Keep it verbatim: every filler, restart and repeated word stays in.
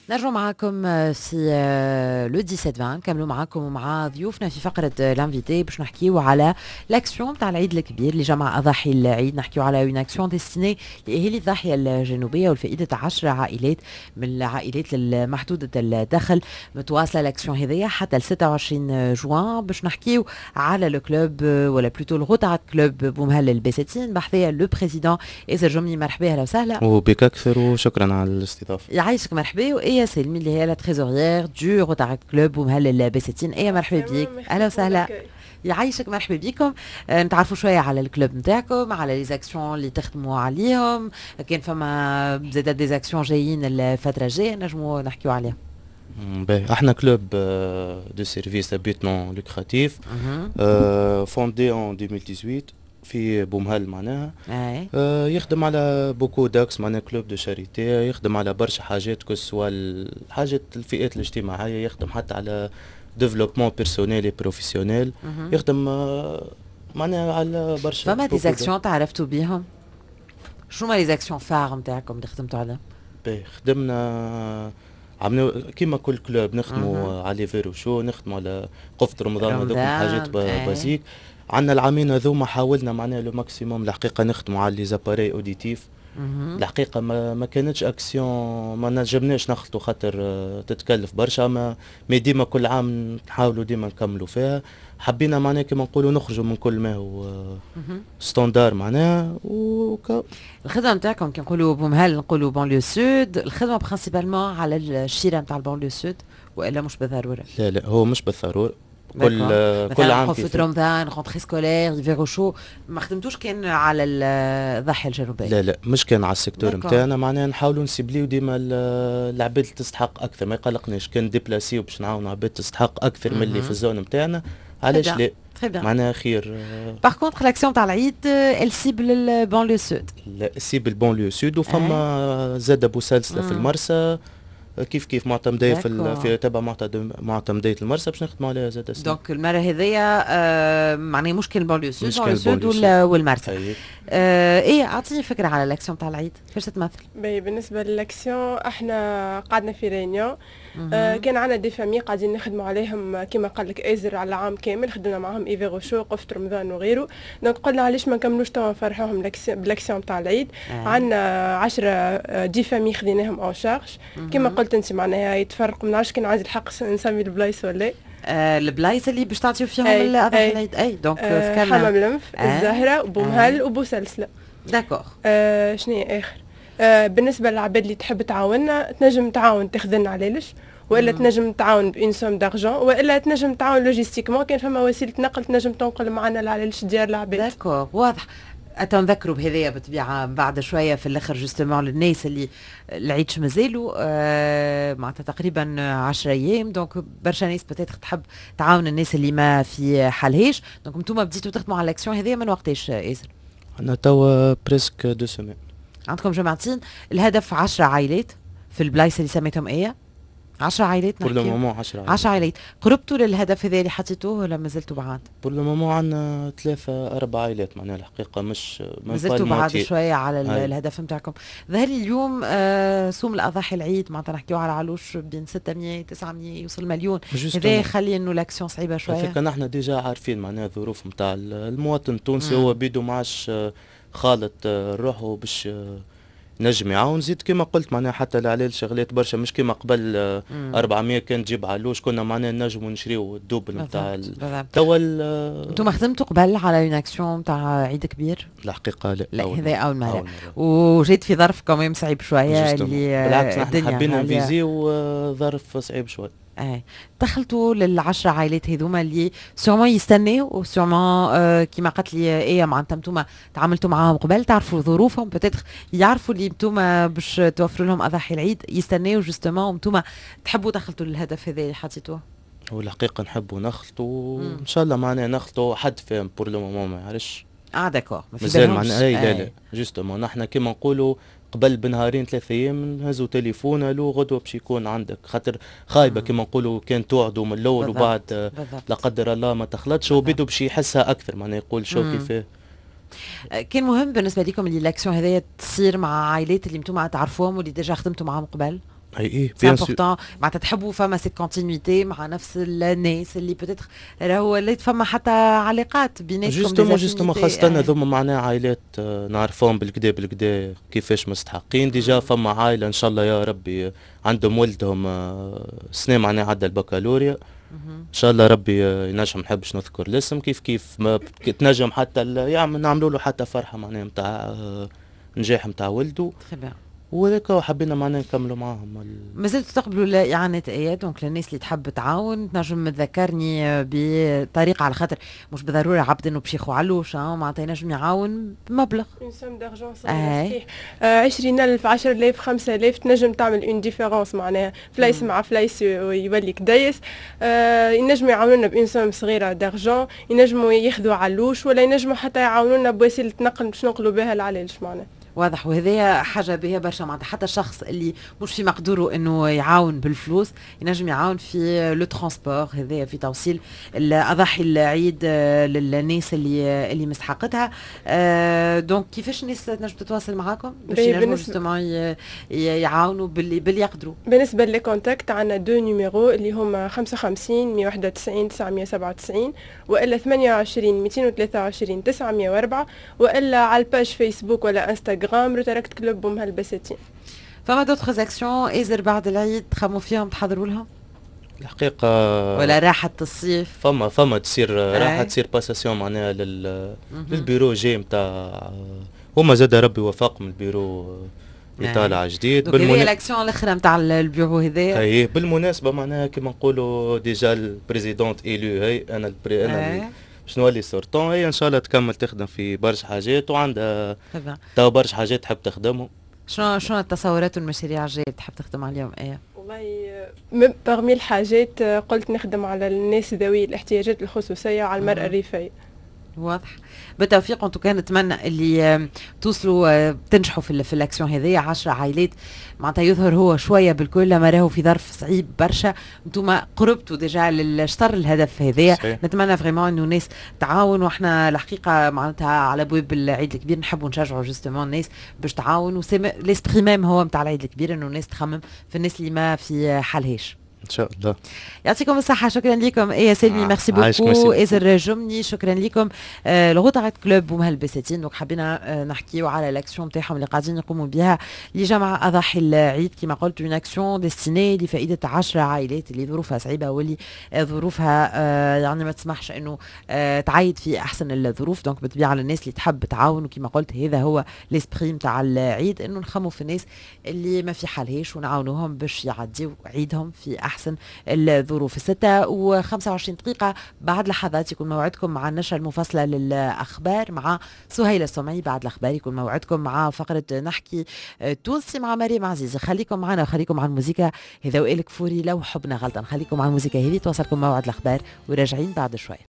نرجع معاكم في لو سبعة عشر نكملوا معاكم ومع ضيوفنا في فقرة لانفيتي باش نحكيو على لاكسيون تاع العيد الكبير اللي جمع أضاحي العيد. نحكيو على اون اكسيون ديستيني لأهالي الضاحية الجنوبية والفائدة عشر عائلات من العائلات المحدودة الدخل. متواصلة لاكسيون هذيا حتى ل ستة وعشرين جوان باش نحكيو على لو كلوب ولا بلوتو الغوطة كلوب بومهل البساتين بحذايا لو بريزيدون إيزر جمني. مرحبا اهلا وسهلا. وبك اكثر وشكرا على الاستضافة. يعيشك مرحبا. وإيه سلمي اللي هي لا تريزوريير دو غوطة كلوب ومهل البساتين. ايه مرحبا بيك اهلا وسهلا. يعيشك مرحبا بكم. أه نتعرفوا شويه على الكلوب نتاعكم، على لي زاكسيون اللي تخدموا عليهم، كان فما زاد دي زاكسيون جايين الفتره الجايه نجموا نحكيوا عليهم. باهي احنا كلوب دو سيرفيس ابيت نون لوكراتيف فوندي ان ألفين وثمانية عشر في بومهل معناها. آه يخدم على بوكو داكس معناها كلوب دو شاريتي، يخدم على برشا حاجات كسوا الحاجات الفئات الاجتماعيه، يخدم حتى على ديفلوبمون بيرسونيل اي بروفيسيونيل، يخدم آه معناها على برشا. فما دي زاكسيون تعرفتوا بيهم؟ شنو ما لي زاكسيون فار نتاعكم اللي خدمتوا عليهم؟ باهي خدمنا عملنا كيما كل كلوب نخدموا على فيرو شو، نخدموا على قفة رمضان وذوك حاجات بازيك. عندنا العامين هذوما حاولنا معناها لو ماكسيموم الحقيقه نخدموا على لي زاباري اوديتيف. الحقيقه ما, ما كانتش اكسيون ما نجمناش نخلطوا خاطر تتكلف برشا، ما, ما ديما كل عام نحاولوا ديما نكملوا فيها. حبينا معناها كما نقولوا نخرجوا من كل ما هو ستاندار معناها. وك... الخدمه نتاعكم كي نقولوا بومهل نقولوا بونليو سود، الخدمه برينسيبالمون على الشيره نتاع البونليو سود والا مش بالضروره؟ لا لا هو مش بالضروره. كل كل عام في رمضان رونتري سكولير يفيرو شو ما خدمتوش كان على الضاحيه الجنوبيه؟ لا لا مش كان على السيكتور نتاعنا معناها نحاولوا نسيبليو ديما العباد اللي تستحق اكثر، ما يقلقناش كان ديبلاسيو باش نعاونوا عباد تستحق اكثر من اللي في الزون نتاعنا. علاش لا معناها خير. باغ كونتر لاكسيون تاع العيد ال سيبل البونليو سود. لا سيبل البونليو سود وفما زاد ابو سلسله في المرسى كيف كيف معتمدية في في تبع معتمدية المرسى باش نخدموا عليها زاد السنة. دونك المرة هذيا آه معناها مشكل بونليو سود بونليو سود والمرسى. آه ايه اعطيني فكرة على الاكسيون تاع العيد كيفاش تتمثل؟ باهي بالنسبة للاكسيون احنا قعدنا في رينيون آه كان عندنا دي فامي قاعدين نخدموا عليهم كما قال لك ايزر على عام كامل، خدمنا معاهم ايفيرو شو قفة رمضان وغيره. دونك قلنا علاش ما نكملوش توا نفرحوهم بالاكسيون تاع العيد. آه. عندنا عشرة دي فامي خديناهم اون شارج كما قلت انت معناها يتفرقوا. ما نعرفش كان عندي الحق نسمي البلايص ولا آه البلايص اللي باش تعطيو فيهم الاضاحي العيد. اي دونك آه في حمام لنف آه الزهره وبومهل آه وبو سلسله. داكور. آه شنو اخر آه بالنسبه للعباد اللي تحب تعاوننا تنجم تعاون تخذلنا على ليش، والا تنجم تعاون بإن سوم دارجون، والا تنجم تعاون لوجيستيكمون كان فما وسيله نقل تنجم تنقل معنا على ليش ديار العباد. داكور واضح. أتنذكروا بهذايا بالطبيعة بعد شوية في الآخر جوستومون للناس اللي العيد مازالوا آه معناتها تقريبا عشرة أيام. دونك برشا ناس بتاتر تحب تعاون الناس اللي ما في حالهاش. دونك انتوما بديتوا تخدموا على الأكسيون هذيا من وقتاش إيزر؟ أنا توا بريسك دو سيمين. عندكم جماعتين الهدف عشرة عائلات في البلايص اللي سميتهم إيه؟ عشرة عائلات بور لو مومون عشرة عائلات. عشرة عائلات. قربتوا للهدف هذا اللي حطيتوه ولا مازلتوا بعاد؟ بور لو مومون عندنا ثلاثة أربع عائلات معناها الحقيقة مش مازلتوا بعاد شوية على الهدف نتاعكم. ظهر لي اليوم آه صوم الأضاحي العيد معناتها نحكيو على علوش بين ستمية تسعمية يوصل مليون. هذا يخلي إنه الأكسيون صعيبة شوية. فكان احنا ديجا عارفين معناها الظروف نتاع المواطن التونسي هو بيدو معاش خالط روحه باش نجم يعاون. زيد كما قلت معناها حتى العلال شغلات برشا مش كما قبل أربعمية كان تجيب علوش كنا معناها نجموا نشريو الدوبل نتاع توا. انتم خدمتوا قبل على اون اكسيون نتاع عيد كبير؟ الحقيقه لا لا هذا اول مرة وجيت في ظرف كمان صعيب شويه اللي بالعكس احنا حبينا نفيزيو ظرف صعيب شويه. ايه دخلتوا للعشرة عائلات هذوما اللي سورمون يستناو وسورمون آه كيما قالت لي ايه معناتها انتوما تعاملتوا معاهم قبل تعرفوا ظروفهم بتاتر يعرفوا اللي انتوما باش توفروا لهم اضاحي العيد يستناو جوستومون وانتوما تحبوا دخلتوا للهدف هذا اللي حطيتوه. والحقيقه نحبوا نخلطوا ان شاء الله معناها نخلطوا حد فاهم بور لو مومون ما يعرفش. اه داكور مازال معناها اي لا لا جوستومون نحنا كيما نقولوا قبل بنهارين ثلاثة ايام نهزوا تليفون له غدوه باش يكون عندك خاطر خايبه كما نقولوا كان توعدوا من الاول وبعد لا قدر الله ما تخلطش هو بده باش يحسها اكثر معناها يقول شو كيفاه. كان مهم بالنسبه لكم اللي الاكسيون هذيا تصير مع عائلات اللي انتم تعرفوهم واللي ديجا خدمتوا معاهم قبل؟ اي اي سي امبورطون معناتها تحبوا فما سي كونتينيتي مع نفس الناس اللي بتتخ راهو اللي فما حتى علاقات بيناتكم. جوستومون جوستومون خاصة هذوما معناها عائلات نعرفهم بالكدا بالكدا كيفاش مستحقين. ديجا فما عائلة ان شاء الله يا ربي عندهم ولدهم سنة معناها عدى البكالوريا ان شاء الله ربي ينجم. نحبش نذكر الاسم كيف كيف ما تنجم حتى يعمل نعملوا له حتى فرحة معناها نتاع نجاح نتاع ولده. وهذاك حبينا معنا نكملوا معاهم. ما زلتوا تقبلوا اعانات ايات دونك للناس اللي تحب تعاون تنجم تذكرني بطريقه على خاطر مش بالضروره عبد انه باش ياخذ علوش معناتها ينجم يعاون بمبلغ اون سوم دارجون صحيح عشرين ألف عشرة آلاف خمسة آلاف تنجم تعمل اون ديفيرونس معناها فلايس مع فلايس يولي كدايس. آه ينجموا يعاونونا بأون سوم صغيره دارجون ينجموا ياخذوا علوش ولا ينجموا حتى يعاونونا بوسيله نقل باش نقلوا بها العلاج معناها. واضح. وهذه حاجه بها برشا معناتها حتى الشخص اللي مش في مقدوره انه يعاون بالفلوس ينجم يعاون في لو ترونسبور هذايا في توصيل الاضاحي العيد للناس اللي اللي مستحقتها. أه دونك كيفاش الناس تنجم تتواصل معاكم باش ينجموا جوستومون يعاونوا باللي باللي يقدروا؟ بالنسبه لي كونتاكت عندنا دو نيميرو اللي هما خمسة وخمسين مية وواحد وتسعين تسعمية وسبعة وتسعين والا ثمانية وعشرين مئتين وثلاثة وعشرين تسعمية وأربعة والا على الباج فيسبوك ولا انستغرام روتاركت كلوب بوم هالبساتين. فما دوتر اكسيون ايزر بعد العيد تخموا فيهم تحضروا لهم؟ الحقيقة ولا راحة الصيف؟ فما فما تصير راحة تصير باساسيون معناها لل للبيرو جاي نتاع هما زاد ربي وفقهم البيرو يطالع جديد. بالمناسبة الاكسيون الاخرى نتاع البيرو هذايا. اي بالمناسبة معناها كيما نقولوا ديجا البريزيدونت ايلو هي انا البري انا باش نولي سورتون. هي ان شاء الله تكمل تخدم في برشا حاجات وعندها تو برشا حاجات تحب تخدمهم. شنو شنو التصورات والمشاريع الجايه تحب تخدم عليهم ايه؟ والله برمي الحاجات قلت نخدم على الناس ذوي الاحتياجات الخصوصيه وعلى المراه الريفيه. واضح. بالتوفيق. انتو كان نتمنى اللي توصلوا تنجحوا في في الاكسيون هذه. عشرة عائلات معناتها يظهر هو شويه بالكل لما راهو في ظرف صعيب برشا. انتم قربتوا ديجا للشطر الهدف هذايا. نتمنى فريمون انه الناس تعاون واحنا الحقيقه معناتها على ابواب العيد الكبير نحبوا نشجعوا جوستومون الناس باش تعاون. وليسبري ميم هو نتاع العيد الكبير انه الناس تخمم في الناس اللي ما في حالهاش. ان شاء الله. يعطيكم الصحه. شكرا لكم ايه سلمي. ميرسي بوكو ازر جمني. شكرا لكم. آه الغوطارات كلوب ومهل بساتين. دونك حبينا آه نحكيو على الاكسيون نتاعهم اللي قاعدين يقوموا بها لجمع اضاحي العيد كما قلت اون اكسيون ديستيني لفائده عشرة عائلات اللي ظروفها صعيبه واللي آه ظروفها آه يعني ما تسمحش انه آه تعيد في احسن الظروف. دونك بالطبيعه للناس اللي تحب تعاون وكما قلت هذا هو ليسبري نتاع العيد انه نخموا في الناس اللي ما في حالهاش ونعاونوهم باش يعديوا عيدهم في احسن الظروف. ستة وخمسة وعشرين دقيقة بعد لحظات يكون موعدكم مع النشرة المفصلة للأخبار مع سهيلة السمعي. بعد الأخبار يكون موعدكم مع فقرة نحكي تونسي مع مريم عزيزي. خليكم معنا وخليكم مع الموسيقى. هذا وائل كفوري لو حبنا غلطا. خليكم مع الموسيقى هذه توصلكم موعد الأخبار وراجعين بعد شوي.